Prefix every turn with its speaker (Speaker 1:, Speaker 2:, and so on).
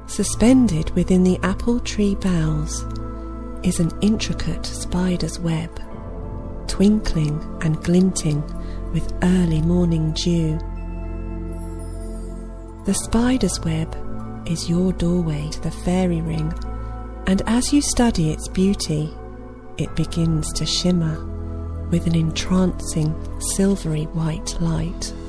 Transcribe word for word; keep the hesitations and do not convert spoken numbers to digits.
Speaker 1: Suspended within the apple tree boughs is an intricate spider's web, twinkling and glinting with early morning dew. The spider's web is your doorway to the fairy ring, and as you study its beauty, it begins to shimmer with an entrancing silvery white light.